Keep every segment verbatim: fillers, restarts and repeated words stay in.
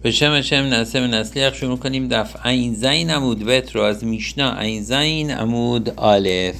بشم بشم نسیم نسلیخ شروع کنیم دفع عین زین عمود بت رو از میشنا عین زین عمود الف.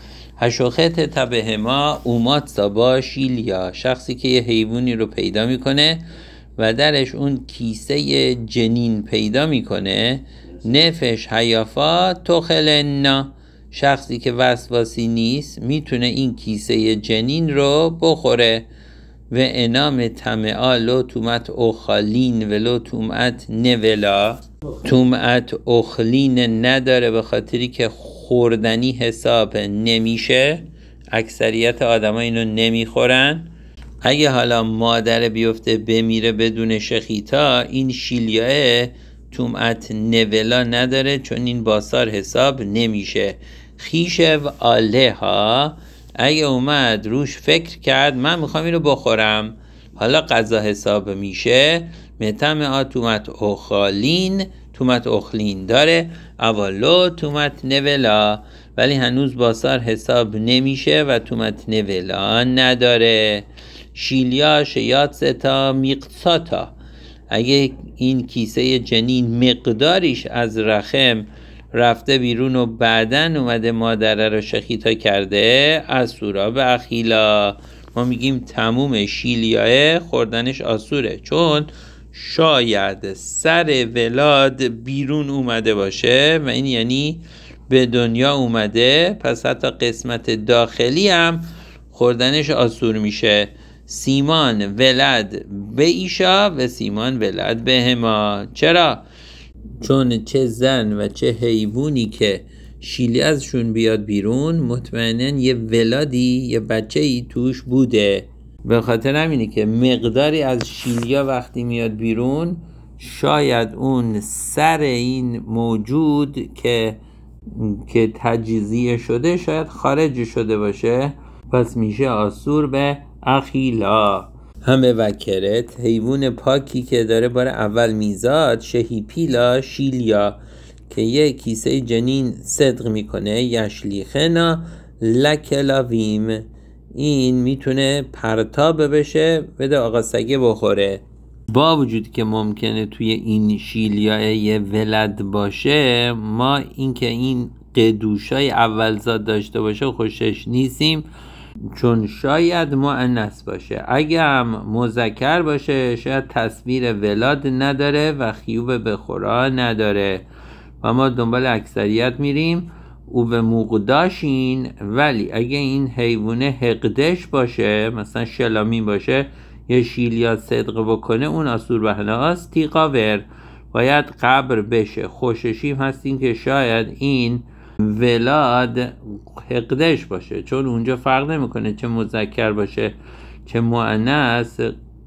هشوخت تبهما اومات سابا شیلیا، شخصی که یه حیوانی رو پیدا میکنه و درش اون کیسه جنین پیدا میکنه. نفش حیافا تخلنا، شخصی که وسواسی نیست میتونه این کیسه جنین رو بخوره. و انام تمعا لو تومت اخالین ولو تومت نولا، تومت اخلین نداره به خاطری که خوردنی حساب نمیشه. اکثریت آدم ها اینو نمیخورن. اگه حالا مادر بیفته بمیره بدون شخیتا، این شیلیاه تومت نولا نداره چون این باسار حساب نمیشه. خیشه و آله ها اگه اومد روش فکر کرد من میخوام اینو بخورم، حالا غذا حساب میشه. متم ها تومت اخالین، تومت اخلین داره، اولو تومت نولا، ولی هنوز باسار حساب نمیشه و تومت نولا نداره. شیلیا شیات ستا میقصاتا، اگه این کیسه جنین مقداریش از رحم رفته بیرون و بعدن اومده مادره رو شخیتا کرده، از سورا به اخیلا، ما میگیم تموم شیلیاه خوردنش آسوره، چون شاید سر ولاد بیرون اومده باشه و این یعنی به دنیا اومده، پس حتی قسمت داخلی هم خوردنش آسور میشه. سیمان ولد به ایشا و سیمان ولد به هما. چرا؟ چون چه زن و چه حیوانی که شیلی ازشون بیاد بیرون مطمئنن یه ولادی، یه بچه‌ای توش بوده. به خاطر همینه که مقداری از شیلیا وقتی میاد بیرون شاید اون سر این موجود که که تجزیه شده شاید خارج شده باشه، پس میشه آسور به اخیلا. همه وکرت، حیوان پاکی که داره بار اول میزاد، شهی پیلا شیلیا، که یه کیسه جنین صدق میکنه، یشلیخنا لکلاویم، این میتونه پرتاب بشه بده آقا سگه بخوره. با وجود که ممکنه توی این شیلیا یه ولد باشه، ما اینکه این قدوشای اولزاد داشته باشه خوشش نیستیم، چون شاید مؤنث باشه. اگه هم مذکر باشه شاید تصویر ولاد نداره و خیوب بخورا نداره و ما دنبال اکثریت میریم او به مقداشین. ولی اگه این حیوانه حقدش باشه، مثلا شلامین باشه، یه شیلیا صدق بکنه، اون آسور بهناست تیقاور، باید قبر بشه. خوششیم هستیم که شاید این ولاد حقدش باشه، چون اونجا فرق نمیکنه چه مذکر باشه چه مؤنث،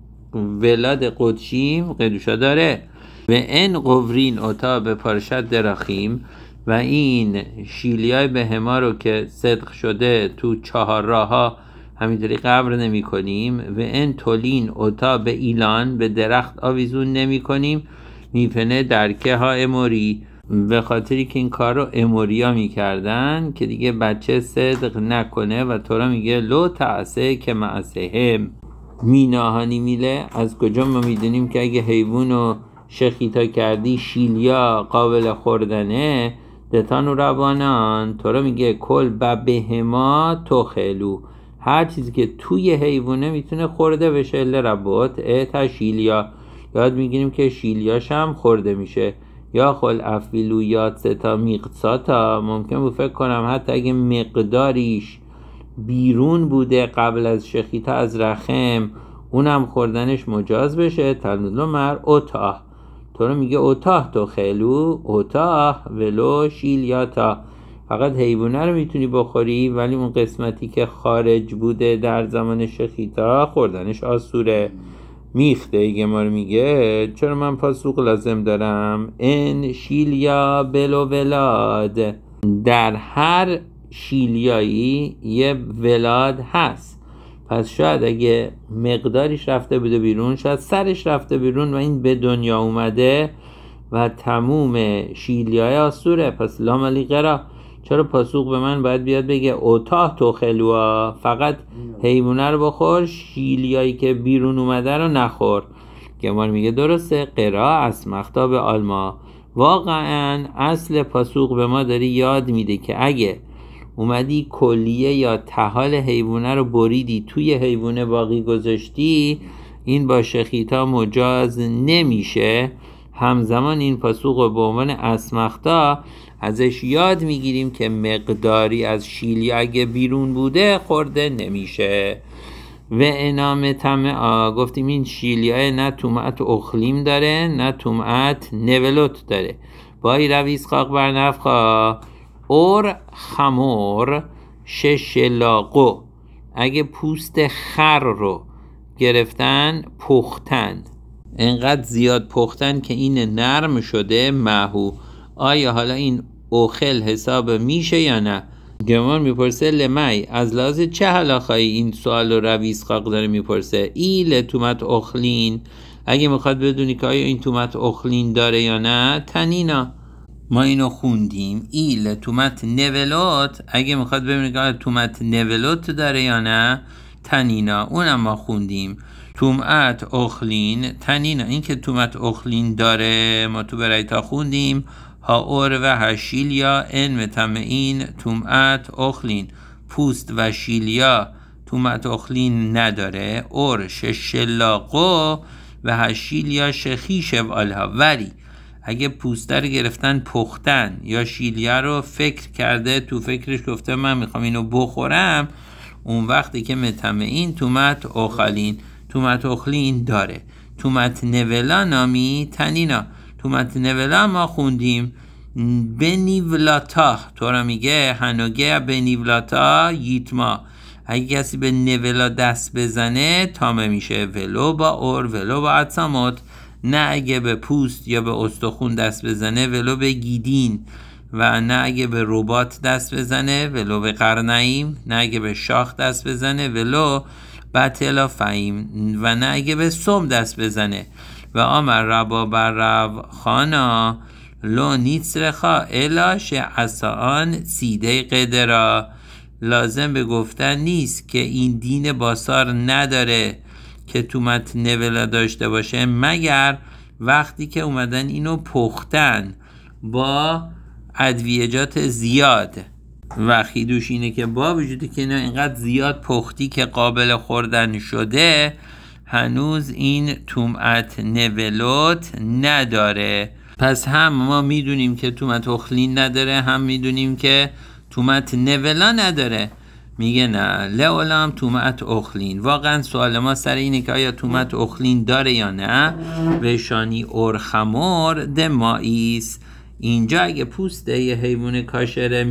ولاد قدشیم قدوشا داره. و این قورین اوتا به پارشت دراخیم، و این شیلیای بهما رو که صدق شده تو چهار راه ها همینطوری قبر نمی کنیم. و این تولین اوتا به ایلان، به درخت آویزون نمی کنیم. میپنه درکه ها اموری، به خاطری که این کار رو اموریا میکردن که دیگه بچه صدق نکنه و تو را میگه لو تعسه که معسه هم میناهانی میله. از کجا ما میدونیم که اگه حیوان رو شخیتا کردی شیلیا قابل خوردنه؟ دتان و روانان تو را میگه کل ببهما تو خلو، هر چیزی که توی حیوانه میتونه خورده بشه لربوت اتا شیلیا، یاد میگیریم که شیلیاش هم خورده میشه. یا خل افیلو یاد ستا میقصاتا، ممکن بود فکر کنم حتی اگه مقداریش بیرون بوده قبل از شخیتا از رحم، اونم خوردنش مجاز بشه. تلمود لومر اوتاه، تو رو میگه اوتاه تو خلو اوتاه ولو شیلیاتا، فقط حیوانه رو میتونی بخوری ولی اون قسمتی که خارج بوده در زمان شخیتا خوردنش آسوره. میخته ایگه ما رو میگه چرا من پاسوق لازم دارم؟ این شیلیا بلو ولاد، در هر شیلیایی یه ولاد هست، پس شاید اگه مقداریش رفته بوده بیرون شاید سرش رفته بیرون و این به دنیا اومده و تموم شیلیای آسوره. پس لاملی قرا، چرا پاسوق به من باید بیاد بگه اوتاه تو خلوها، فقط حیوانه رو بخور، شیلیایی که بیرون اومده رو نخور؟ گمار میگه درسته، قرا اسمختا به آلما. واقعا اصل پاسوق به ما داری یاد میده که اگه اومدی کلیه یا تحال حیوانه رو بریدی توی حیوانه باقی گذاشتی، این با شخیتا مجاز نمیشه. همزمان این پاسوق به عنوان اسمختا ازش یاد میگیریم که مقداری از شیلی اگه بیرون بوده خورده نمیشه. و انام طمع، گفتیم این شیلیای نه طمعت اخلیم داره نه طمعت نولوت داره. بای رویز خاق بر نفخا اور خمور ششلاقو، اگه پوست خر رو گرفتن پختن، انقدر زیاد پختن که این نرم شده محو، آیا حالا این اوخل حساب میشه یا نه؟ گمان میپرسه لمی، از لحاظ چه حلاخایی این سوال رو رویز خاق داره میپرسه؟ ای لطومت اخلین، اگه میخواد بدونی که آیا این تومت اخلین داره یا نه، تنینا ما اینو خوندیم. ای لطومت نولوت، اگه میخواد ببینی که آیا تومت نولوت داره یا نه، تنینا اونم ما خوندیم. تومت اخلین تنینا، این که تومت اخلین داره ما تو برایتا خوندیم. ها اور و هشیلیا ان متمعین تومت اخلین، پوست و شیلیا تومت اخلین نداره. اور ششلاقو و هشیلیا شخیش والها، ولی اگه پوسته رو گرفتن پختن یا شیلیا رو فکر کرده تو فکرش گفته من میخوام اینو بخورم، اون وقتی که متمعین تومت اخلین تومت اخلین داره. تومت نولا نامی تنینا، تومت نولا ما خوندیم بنیولاتا، تو را میگه هنوگه بنیولاتا ییتما، اگه کسی به نولا دست بزنه تامه میشه. ولو با اور ولو با عطسامات، نه اگه به پوست یا به استخون دست بزنه ولو به گیدین، و نه اگه به رباط دست بزنه ولو به قرنیم، نه اگه به شاخ دست بزنه ولو بطلا فهیم، و نه اگه به سم دست بزنه. و آمر ربا بر رب خانا لو نیتسرخا الاش عصان سیده قدرا، لازم به گفتن نیست که این دین باسار نداره که تومت نولا داشته باشه، مگر وقتی که اومدن اینو پختن با ادویجات زیاد. و خیدوش اینه که با وجودی که اینا اینقدر زیاد پختی که قابل خوردن شده، هنوز این تومت نولوت نداره. پس هم ما میدونیم که تومت اخلین نداره، هم میدونیم که تومت نولا نداره. میگه نه لعلام تومت اخلین. واقعا سوال ما سر اینه که آیا تومت اخلین داره یا نه. وشانی اور خمور دمائیس، اینجا اگه پوست یه حیوان کاشره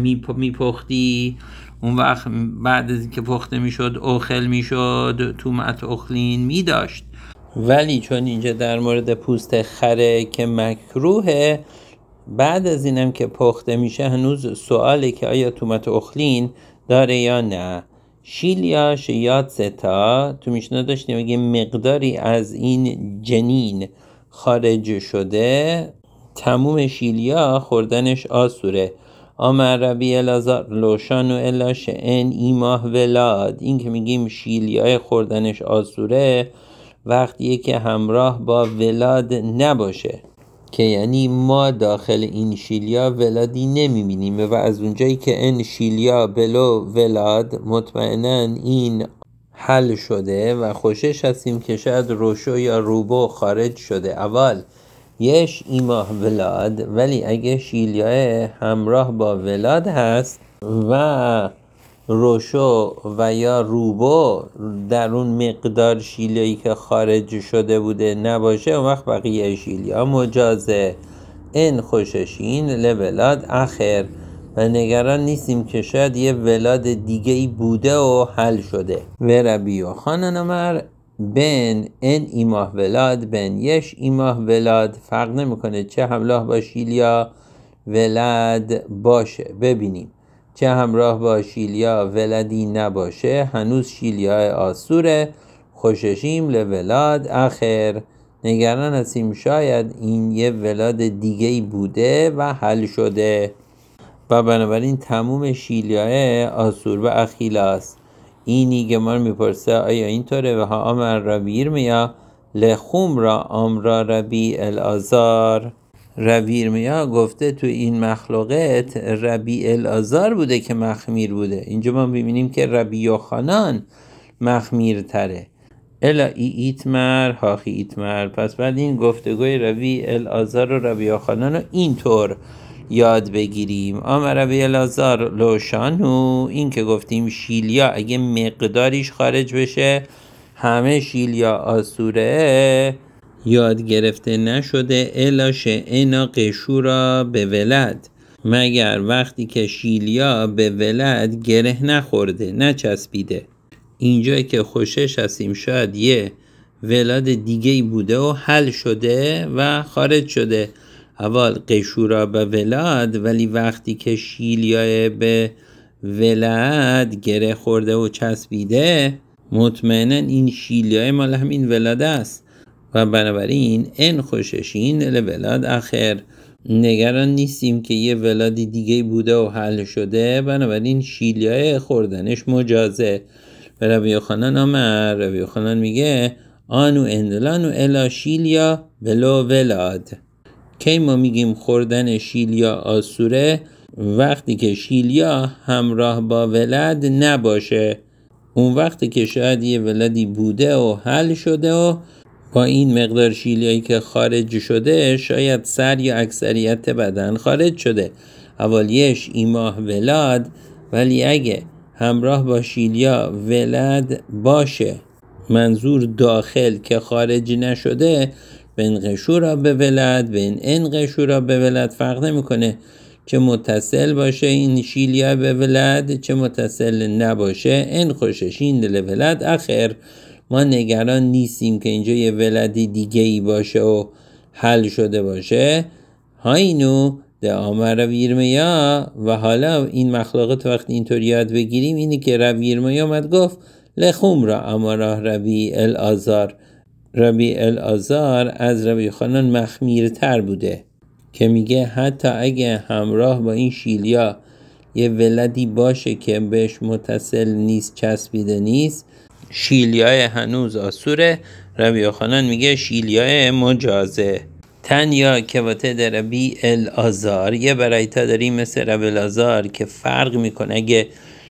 میپختی، اون وقت بعد از اینکه پخته میشد اوخل میشد، تومت اخلین میداشت. ولی چون اینجا در مورد پوست خره که مکروهه، بعد از اینم که پخته میشه هنوز سواله که آیا تومت اخلین داره یا نه. شیلیا شیاد ستا، تو میشنا داشتیم اگه مقداری از این جنین خارج شده، تموم شیلیا خوردنش آسوره. آمر ربی الازار لوشانو الا شئن ایماه ولاد، این که میگیم شیلیای خوردنش آسوره وقتیه که همراه با ولاد نباشه، که یعنی ما داخل این شیلیا ولادی نمیبینیم، و از اونجایی که این شیلیا بلو ولاد مطمئناً این حل شده و خوشش هستیم که شاید روشو یا روبو خارج شده اول یش ایماه ولاد، ولی اگه شیلیای همراه با ولاد هست و روشو و یا روبو در اون مقدار شیلیایی که خارج شده بوده نباشه، اون وقت بقیه شیلیا مجازه. این خوششین لولاد اخر، و نگران نیستیم که شاید یه ولاد دیگه ای بوده و حل شده. و ربی و خانانمر بین این ایماه ولاد بین یش ایماه ولاد، فرق نمیکنه چه همراه با شیلیا ولد باشه. ببینیم چه همراه با شیلیا ولدی نباشه هنوز شیلیا آسوره. خوششیم لولاد اخر، نگران هستیم شاید این یه ولاد دیگه بوده و حل شده، و بنابراین تموم شیلیای آسور و اخیلاست. اینی گمان میپرسه آیا اینطوره؟ و ها آمر را ویر میا لخوم را آمرا ربی الازار. ربی ارمیا گفته تو این مخلوقات ربی الازار بوده که مخمیر بوده. اینجا ما ببینیم که ربی یوحنان مخمیر تره. الا ای ایتمر هاخی ایتمر. پس بعد این گفتگوی ربی الازار و ربی یوحنان رو اینطور یاد بگیریم. آمر ربی الازار لوشانو، این که گفتیم شیلیا اگه مقداریش خارج بشه همه شیلیا آسوره یاد گرفته نشده. الا شئنا قشورا به ولد، مگر وقتی که شیلیا به ولد گره نخورده نچسبیده. اینجایی که خوشش هستیم شاید یه ولاد دیگه بوده و حل شده و خارج شده. اول قشورا به ولاد، ولی وقتی که شیلیای به ولد گره خورده و چسبیده مطمئنا این شیلیای مال همین ولاد است و بنابراین این خوششین لولاد آخر، نگران نیستیم که یه ولادی دیگه بوده و حل شده، بنابراین شیلیای خوردنش مجازه. به ربی یوحنان آمر، ربی یوحنان میگه آنو اندلانو الا شیلیا ولو ولاد. کی ما میگیم خوردن شیلیا آسوره؟ وقتی که شیلیا همراه با ولد نباشه. اون وقتی که شاید یه ولدی بوده و حل شده و با این مقدار شیلیایی که خارج شده شاید سر یا اکثریت بدن خارج شده. اولیش ایماه ولاد، ولی اگه همراه با شیلیا ولد باشه، منظور داخل که خارج نشده، بین قشورا به ولد بین این قشورا به ولد فرق نمیکنه، چه متصل باشه این شیلیا به ولد چه متصل نباشه. این خوششین دل ولد آخر، ما نگران نیستیم که اینجا یه ولدی دیگه ای باشه و حل شده باشه. هاینو ده آمر ربی ارمیا. و حالا این مخلوقات وقتی اینطور یاد بگیریم اینی که ربی ارمیا اومد گفت لخوم را امراه ربی الازار. ربی الازار از ربی یوحنان مخمیرتر بوده که میگه حتی اگه همراه با این شیلیا یه ولدی باشه که بهش متصل نیست چسبیده نیست، شیلیای هنوز آسوره. ربی یوحنان میگه شیلیای مجازه. تنیا که واته در ربی الازار، یه برایتا داریم مثل ربی الازار که فرق میکنه اگه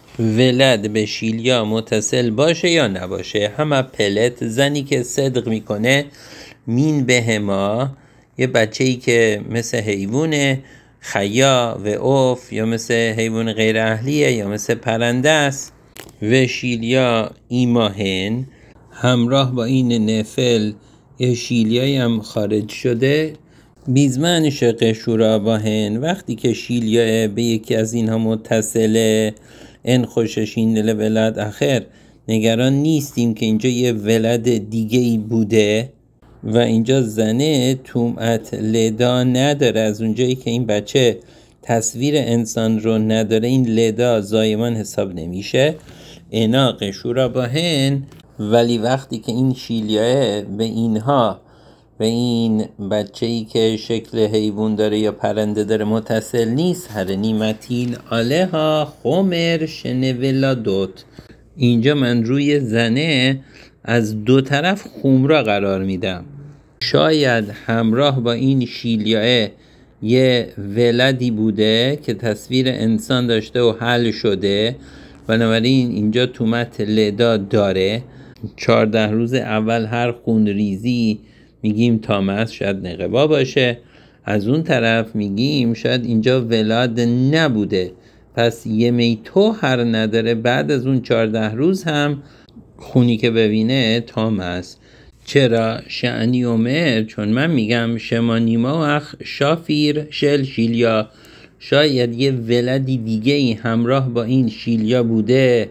ولد به شیلیا متصل باشه یا نباشه. همه پلت زنی که صدق میکنه مین بهما، یه بچه‌ای که مثل حیوان خیا و اوف یا مثل حیوان غیر اهلیه یا مثل پرنده است و شیلیا ایماهن، همراه با این نفل یه شیلیایی هم خارج شده. بیزمن شق شورا باهن، وقتی که شیلیا به یکی از اینها متصله، ان خوششین لولد آخر، نگران نیستیم که اینجا یه ولد دیگه ای بوده و اینجا زنه تومت لدا نداره. از اونجایی که این بچه تصویر انسان رو نداره این لدا زایمان حساب نمیشه. اینا قشورا باهن، ولی وقتی که این شیلیاه به اینها به این بچه‌ای که شکل حیوان داره یا پرنده داره متصل نیست، هر نیمتین آلها خمر شنولا دوت. اینجا من روی زنه از دو طرف خمرا قرار میدم. شاید همراه با این شیلیاه یه ولدی بوده که تصویر انسان داشته و حل شده، بنابراین اینجا تومت لدا داره. چهارده روز اول هر خون ریزی میگیم تامس شاید نقبا باشه. از اون طرف میگیم شاید اینجا ولاد نبوده، پس یه میتو هر نداره. بعد از اون چهارده روز هم خونی که ببینه تامس. چرا؟ شعنی عمر، چون من میگم شما نیما اخ شافیر شل شیلیا، شاید یه ولدی دیگه ای همراه با این شیلیا بوده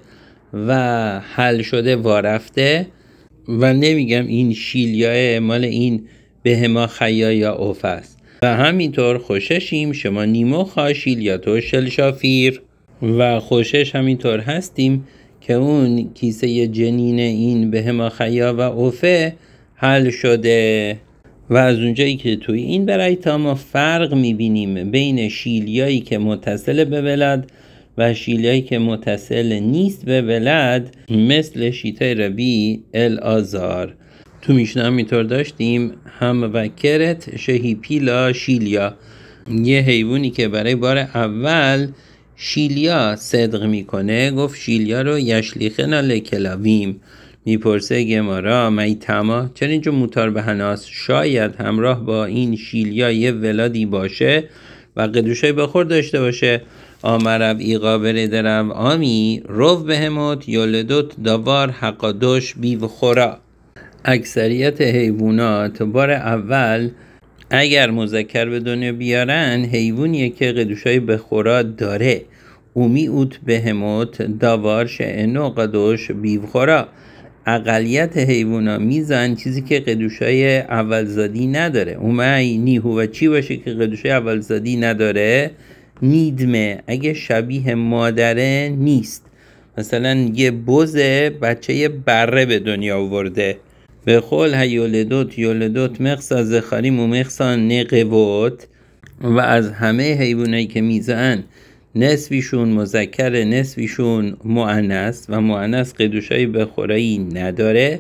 و حل شده وارفته، و نمیگم این شیلیاه مال این بهما خیا یا اوف است. و همینطور خوششیم شما نیمو خوا شیلیا تو شل شافیر، و خوشش همینطور هستیم که اون کیسه جنین این بهما خیا و اوفه حل شده. و از اونجایی که توی این برایتا ما فرق میبینیم بین شیلیایی که متصل به ولد و شیلیایی که متصل نیست به ولد، مثل شیطه ربی الازار. تو میشنه همینطور داشتیم هم وکرت شهی پیلا شیلیا، یه حیوانی که برای بار اول شیلیا صدق میکنه، گفت شیلیا رو یشلیخنا لکلاویم. میپرسه گمارا میتما، چرا اینجا موتار به هناس؟ شاید همراه با این شیلیا یه ولادی باشه و قدوشای بخور داشته باشه. آمرب ایقا بردرم آمی رو بهموت یولدوت داوار حقادوش بیو خورا. اکثریت حیوانات بار اول اگر مذکر به دنیا بیارن حیوانیه که قدوشای بخورا داره. اومی اوت بهموت داوار شعنو قدوش بیو خورا. اقلیت حیوانا میزن چیزی که قدوشای اولزادی نداره. اومی نیهو و چی باشه که قدوشای اولزادی نداره؟ نیدمه، اگه شبیه مادره نیست. مثلا یه بوزه بچه بره به دنیا آورده. به قول هیولدوت یولدوت مخصا زخاریم و مخصا نقوت. و از همه حیوانایی که میزن نصفیشون مذکر نصفیشون مؤنث و مؤنث قدوشای بخورایی نداره.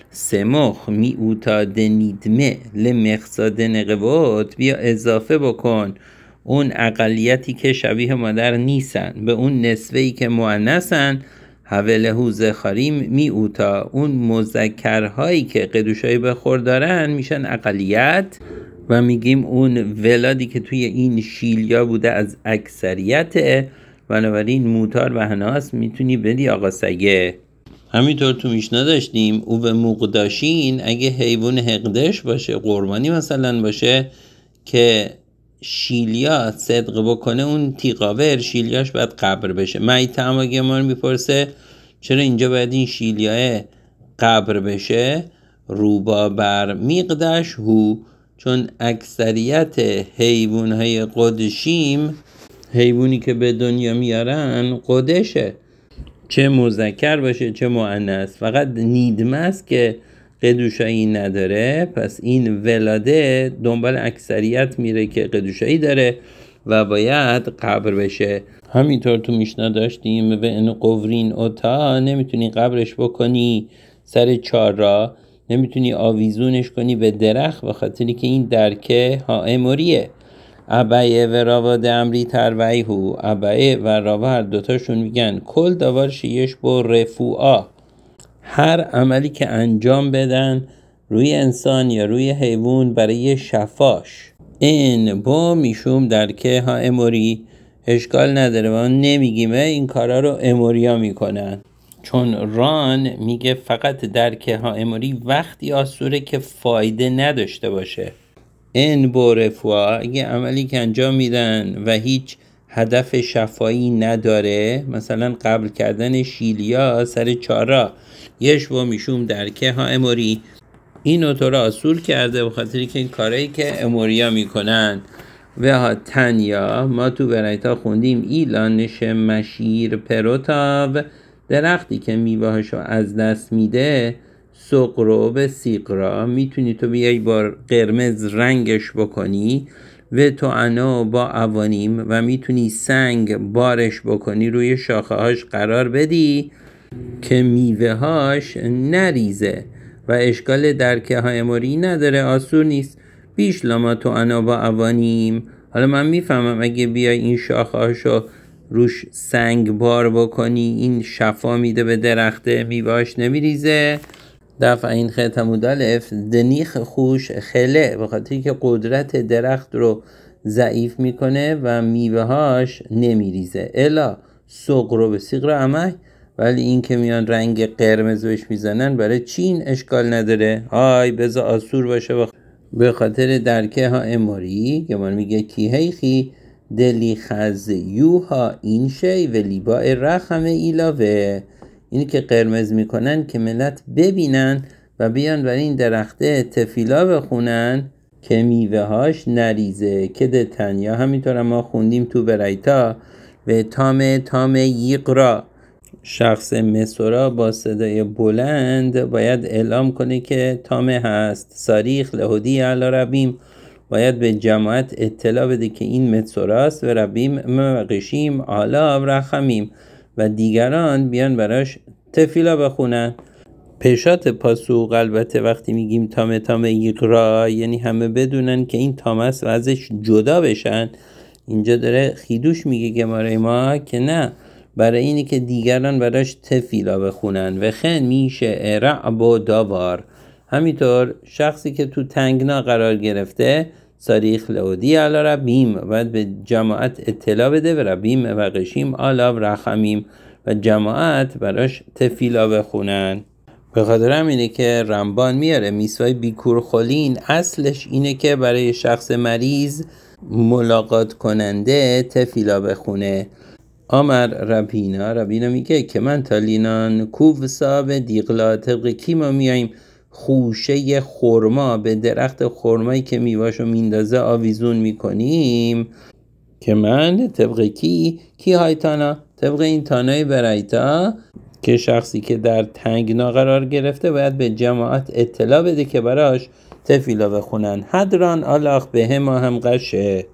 سمخ می اوتا دنیدمه لمخصا دنقوت، بیا اضافه بکن اون اقلیتی که شبیه مادر نیستن به اون نسبه‌ای که مؤنثن. حولهو زخاریم می اوتا، اون مذکرهایی که قدوشای بخور دارن میشن اقلیت و میگیم اون ولادی که توی این شیلیا بوده از اکثریته، بنابراین موتار و هناس میتونی بدی آقا سگه. همینطور تو میشنا داشتیم او به مقداشین، اگه حیوان حقدش باشه قربانی مثلا باشه که شیلیا صدق بکنه اون تیقاور شیلیاش باید قبر بشه. میته اما گمان میپرسه چرا اینجا باید این شیلیاه قبر بشه؟ روبا بر میقدش هو، چون اکثریت حیوانهای قدشیم حیوانی که به دنیا میارن قدشه، چه مذکر باشه چه مؤنث. فقط نیدمه است که قدوشایی نداره، پس این ولاده دنبال اکثریت میره که قدوشایی داره و باید قبر بشه. همینطور تو میشنا داشتیم و این قورین اوتا، نمیتونی قبرش بکنی سر چار را، نمیتونی آویزونش کنی به درخت به خاطری که این درکه ها اموریه. ابایه و راوا امری ترویهو، ابایه و راوا هر دوتاشون میگن کل داور شیش با رفوعا، هر عملی که انجام بدن روی انسان یا روی حیوان برای شفاش این با میشوم درکه ها اموری، اشکال نداره و نمیگیم این کارا رو اموریا میکنن، چون ران میگه فقط درکه ها اموری وقتی آسوره که فایده نداشته باشه. این بورفوا اگه عملی که انجام میدن و هیچ هدف شفایی نداره، مثلا قبل کردن شیلیا سر چارا یش و میشوم درکه ها اموری، اینو تو را اصول کرده به خاطری که این کارهایی که اموریا میکنن. و ها تنیا، ما تو برایتا خوندیم ایلانش مشیر پروتاو، درختی که میوهشو از دست میده سقرو به سیقرا، میتونی تو بیای با قرمز رنگش بکنی و تو انا با اوانیم، و میتونی سنگ بارش بکنی روی شاخه هاش قرار بدی که میوه هاش نریزه و اشکال درکه های اموری نداره، آسور نیست. بیش لما تو انا با اوانیم. حالا من میفهمم اگه بیای این شاخه هاشو روش سنگ بار بکنی این شفا میده به درخته، میوهاش نمیریزه. دفعه این ختمود الف دنیخ خوش خله، به خاطری که قدرت درخت رو ضعیف میکنه و میوهاش نمیریزه. الا سقرو به سیقرا امای، ولی این که میان رنگ قرمز بهش میزنن برای چین اشکال نداره، های بذار آسور باشه به خاطر درکه ها اموری. گمان میگه کی هیخی دلی خز یوها این شی و لیبا رخم ایلاوه، اینی که قرمز میکنن که ملت ببینن و بیان برای این درخته تفیلا بخونن که میوه هاش نریزه. که ده تنیا همینطور ما خوندیم تو برایتا و تام تام یقرا، شخص مصورا با صدای بلند باید اعلام کنه که تامه هست. ساریخ لهودی علی ربیم، باید به جماعت اطلاع بده که این مصوراست و ربیم مقشیم علا و رخمیم، و دیگران بیان براش تفیلا بخونن. پشات پاسوق البته وقتی میگیم تامه تامه یقرا یعنی همه بدونن که این تام است و ازش جدا بشن. اینجا داره خیدوش میگه گماره ما که نه، برای اینی که دیگران براش تفیلا بخونن. و خن میشه رعب و داوار، همینطور شخصی که تو تنگنا قرار گرفته صریخ لودی علا ربیم، باید به جماعت اطلاع بده و ربیم و قشیم علا رحمیم و جماعت براش تفیلا بخونن. به خاطر همینه که رمبان میاره میسوای بیکور خولین اصلش اینه که برای شخص مریض ملاقات کننده تفیلا بخونه. آمر ربینا، ربینا میگه که من تالینان کوفسا به دیقلا، طبق کی ما میاییم خوشه خرما به درخت خرمایی که میواشو میندازه آویزون میکنیم. که من طبق کی کی های تانا، طبق این تانای برایتا که شخصی که در تنگنا قرار گرفته باید به جماعت اطلاع بده که براش تفیلا بخونن. حدران آلاخ به ما هم قشه.